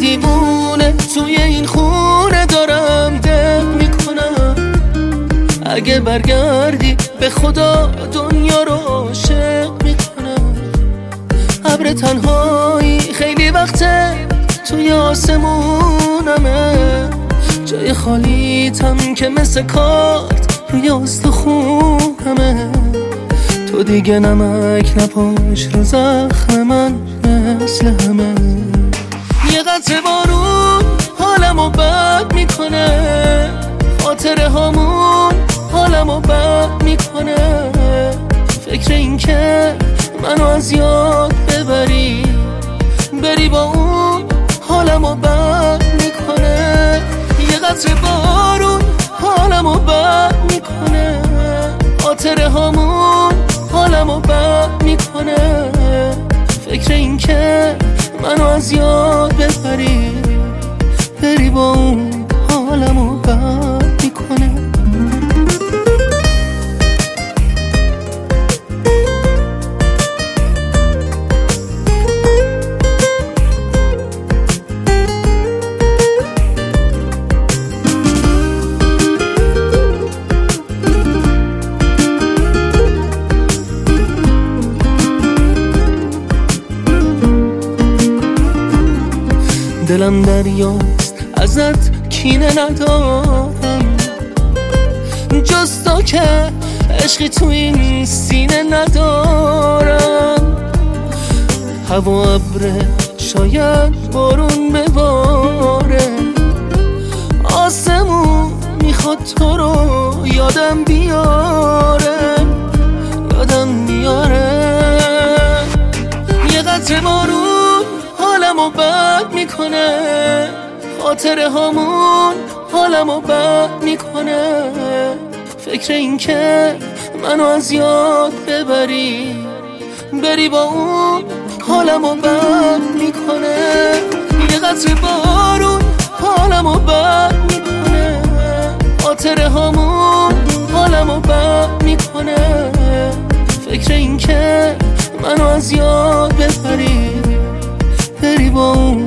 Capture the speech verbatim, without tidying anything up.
دیوونه توی این خونه دارم دق میکنم. اگه برگردی به خدا دنیا رو عاشق میکنم. ابر تنهایی خیلی وقته توی آسمونمه، جای خالیتم که مثل کارت روی استخونمه. تو دیگه نمک نپاش رو زخم من مثل همه. یه قطره بارون حالمو بد میکنه، خاطره هامون حالمو بد میکنه. فکر این که منو از یاد ببری، بری با اون حالمو بد میکنه. یه قطره بارون حالمو بد میکنه، خاطره هامون حالمو بد میکنه. فکر این که منو از یاد ببری، بری با اون حالمو بد میکنه. دلم دریاست ازت کینه ندارم، جز تو که عشقی تو این سینه ندارم. هوا ابره شاید بارون بباره، آسمون میخواد تو رو یادم بیاره، یادم بیاره. یه قطره بارون حالمو بد میکنه، خاطره هامون حالمو بد میکنه. فکر این که منو از یاد ببری، بری با اون حالمو بد میکنه. یه قطره بارون حالمو بد میکنه، خاطره هامون حالمو بد میکنه. فکر این که منو از یاد ببری، بری با اون